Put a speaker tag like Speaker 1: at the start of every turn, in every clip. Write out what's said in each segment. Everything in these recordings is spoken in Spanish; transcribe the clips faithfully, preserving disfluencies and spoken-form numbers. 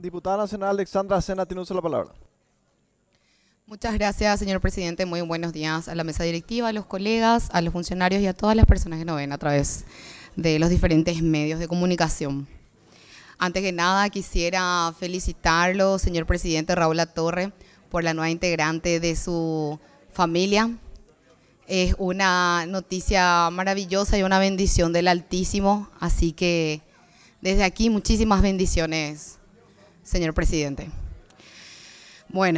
Speaker 1: Diputada Nacional Alexandra Sena tiene uso de la palabra.
Speaker 2: Muchas gracias, señor presidente. Muy buenos días a la mesa directiva, a los colegas, a los funcionarios y a todas las personas que nos ven a través de los diferentes medios de comunicación. Antes que nada, quisiera felicitarlo, señor presidente Raúl Latorre, por la nueva integrante de su familia. Es una noticia maravillosa y una bendición del Altísimo, así que desde aquí muchísimas bendiciones, señor presidente. Bueno,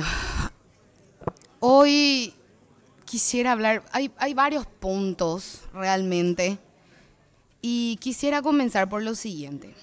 Speaker 2: hoy quisiera hablar, hay, hay varios puntos realmente, y quisiera comenzar por lo siguiente.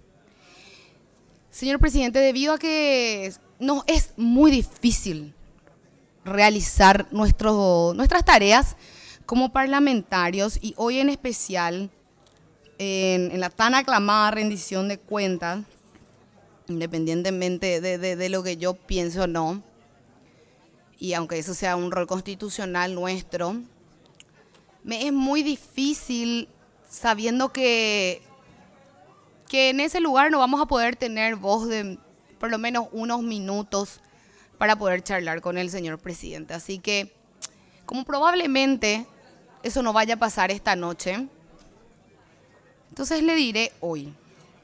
Speaker 2: Señor presidente, debido a que nos es muy difícil realizar nuestro, nuestras tareas como parlamentarios, y hoy en especial en, en la tan aclamada rendición de cuentas, independientemente de, de, de lo que yo pienso o no, y aunque eso sea un rol constitucional nuestro, me es muy difícil sabiendo que, que en ese lugar no vamos a poder tener voz de por lo menos unos minutos para poder charlar con el señor presidente. Así que, como probablemente eso no vaya a pasar esta noche, entonces le diré hoy.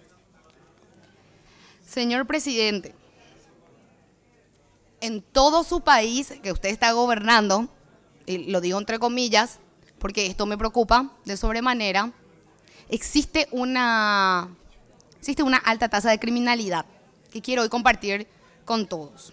Speaker 2: Señor presidente, en todo su país que usted está gobernando, y lo digo entre comillas, porque esto me preocupa de sobremanera, existe una, existe una alta tasa de criminalidad que quiero hoy compartir con todos.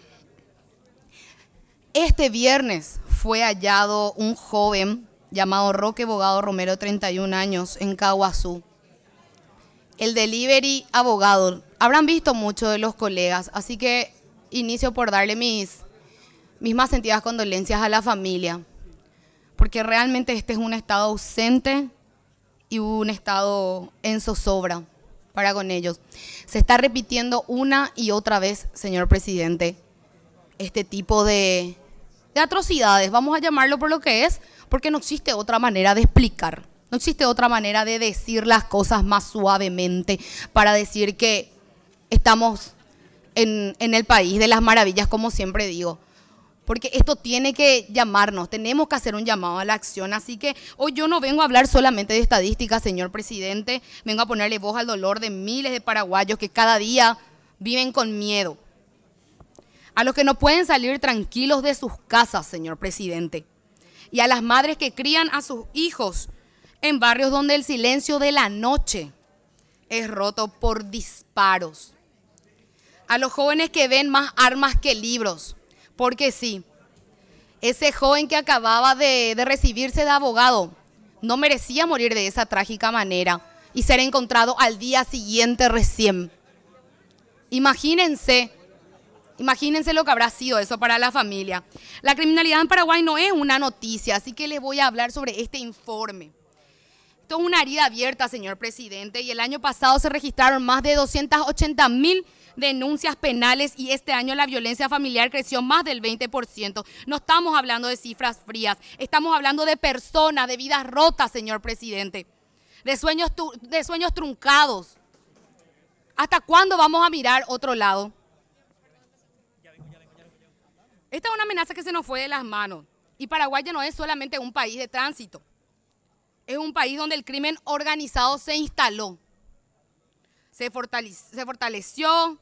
Speaker 2: Este viernes fue hallado un joven llamado Roque Bogado Romero, treinta y un años, en Caguazú. El delivery abogado, habrán visto mucho de los colegas, así que inicio por darle mis, mis más sentidas condolencias a la familia, porque realmente este es un estado ausente y un estado en zozobra para con ellos. Se está repitiendo una y otra vez, señor presidente, este tipo de, de atrocidades, vamos a llamarlo por lo que es, porque no existe otra manera de explicar, no existe otra manera de decir las cosas más suavemente para decir que estamos en, en el país de las maravillas, como siempre digo. Porque esto tiene que llamarnos, tenemos que hacer un llamado a la acción. Así que hoy yo no vengo a hablar solamente de estadísticas, señor presidente, vengo a ponerle voz al dolor de miles de paraguayos que cada día viven con miedo. A los que no pueden salir tranquilos de sus casas, señor presidente. Y a las madres que crían a sus hijos en barrios donde el silencio de la noche es roto por disparos. A los jóvenes que ven más armas que libros. Porque sí, ese joven que acababa de, de recibirse de abogado no merecía morir de esa trágica manera y ser encontrado al día siguiente recién. Imagínense, imagínense lo que habrá sido eso para la familia. La criminalidad en Paraguay no es una noticia, así que les voy a hablar sobre este informe. Esto es una herida abierta, señor presidente, y el año pasado se registraron más de doscientas ochenta mil denuncias penales y este año la violencia familiar creció más del veinte por ciento. No estamos hablando de cifras frías, estamos hablando de personas, de vidas rotas, señor presidente, de sueños, de sueños truncados. ¿Hasta cuándo vamos a mirar otro lado? Esta es una amenaza que se nos fue de las manos y Paraguay ya no es solamente un país de tránsito, es un país donde el crimen organizado se instaló, se fortaleció, se fortaleció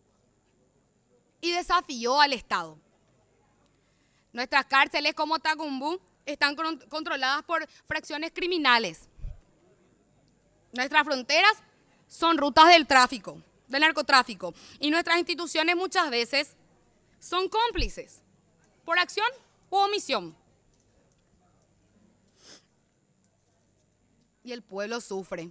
Speaker 2: y desafió al Estado. Nuestras cárceles como Tacumbú están controladas por fracciones criminales. Nuestras fronteras son rutas del tráfico, del narcotráfico. Y nuestras instituciones muchas veces son cómplices por acción u omisión. Y el pueblo sufre.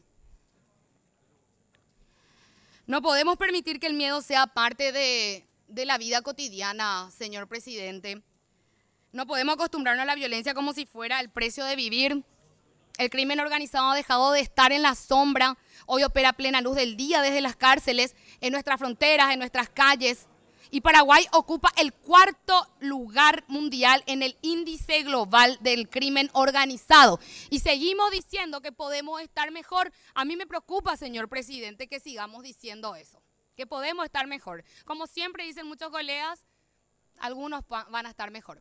Speaker 2: No podemos permitir que el miedo sea parte de, de la vida cotidiana, señor presidente. No podemos acostumbrarnos a la violencia como si fuera el precio de vivir. El crimen organizado ha dejado de estar en la sombra. Hoy opera a plena luz del día desde las cárceles, en nuestras fronteras, en nuestras calles. Y Paraguay ocupa el cuarto lugar mundial en el índice global del crimen organizado. Y seguimos diciendo que podemos estar mejor. A mí me preocupa, señor presidente, que sigamos diciendo eso. que podemos estar mejor. Como siempre dicen muchos colegas, algunos van a estar mejor.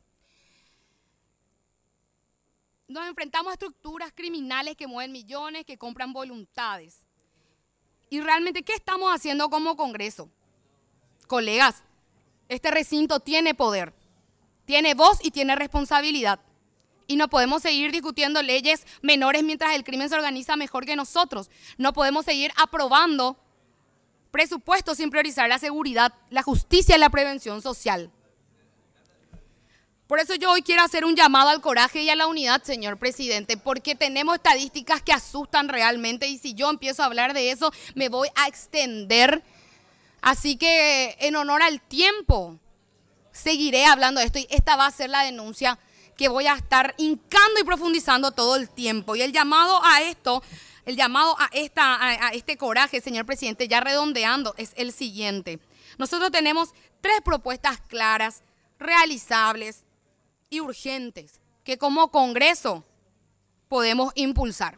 Speaker 2: Nos enfrentamos a estructuras criminales que mueven millones, que compran voluntades. Y realmente, ¿qué estamos haciendo como Congreso? Colegas, este recinto tiene poder, tiene voz y tiene responsabilidad. Y no podemos seguir discutiendo leyes menores mientras el crimen se organiza mejor que nosotros. No podemos seguir aprobando presupuestos sin priorizar la seguridad, la justicia y la prevención social. Por eso yo hoy quiero hacer un llamado al coraje y a la unidad, señor presidente, porque tenemos estadísticas que asustan realmente y si yo empiezo a hablar de eso me voy a extender. Así que en honor al tiempo seguiré hablando de esto y esta va a ser la denuncia que voy a estar hincando y profundizando todo el tiempo. Y el llamado a esto, el llamado a, esta, a, a este coraje, señor presidente, ya redondeando, es el siguiente. Nosotros tenemos tres propuestas claras, realizables y urgentes que como Congreso podemos impulsar.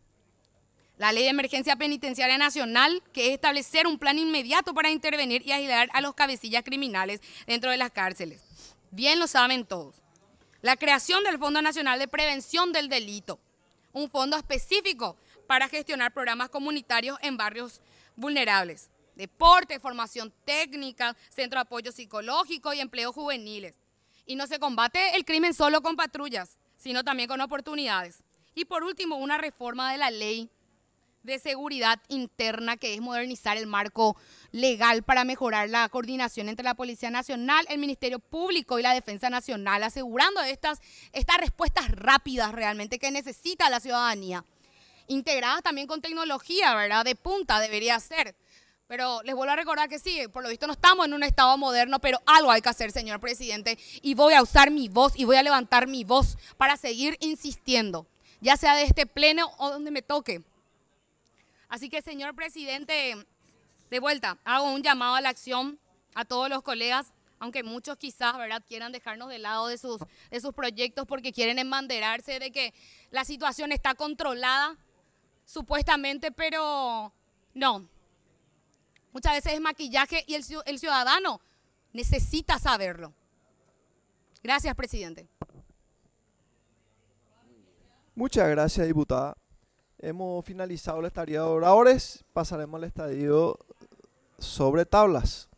Speaker 2: La Ley de Emergencia Penitenciaria Nacional, que es establecer un plan inmediato para intervenir y aislar a los cabecillas criminales dentro de las cárceles. Bien lo saben todos. La creación del Fondo Nacional de Prevención del Delito, un fondo específico para gestionar programas comunitarios en barrios vulnerables. Deporte, formación técnica, centro de apoyo psicológico y empleos juveniles. Y no se combate el crimen solo con patrullas, sino también con oportunidades. Y por último, una reforma de la ley de seguridad interna, que es modernizar el marco legal para mejorar la coordinación entre la Policía Nacional, el Ministerio Público y la Defensa Nacional, asegurando estas, estas respuestas rápidas realmente que necesita la ciudadanía. Integradas también con tecnología, ¿verdad? De punta debería ser. Pero les vuelvo a recordar que sí, por lo visto no estamos en un estado moderno, pero algo hay que hacer, señor presidente, y voy a usar mi voz y voy a levantar mi voz para seguir insistiendo, ya sea de este pleno o donde me toque. Así que, señor presidente, de vuelta, hago un llamado a la acción a todos los colegas, aunque muchos quizás, ¿verdad?, quieran dejarnos de lado de sus, de sus proyectos porque quieren embanderarse de que la situación está controlada, supuestamente, pero no. Muchas veces es maquillaje y el, el ciudadano necesita saberlo. Gracias, presidente.
Speaker 1: Muchas gracias, diputada. Hemos finalizado el estadio de oradores. Pasaremos al estadio sobre tablas.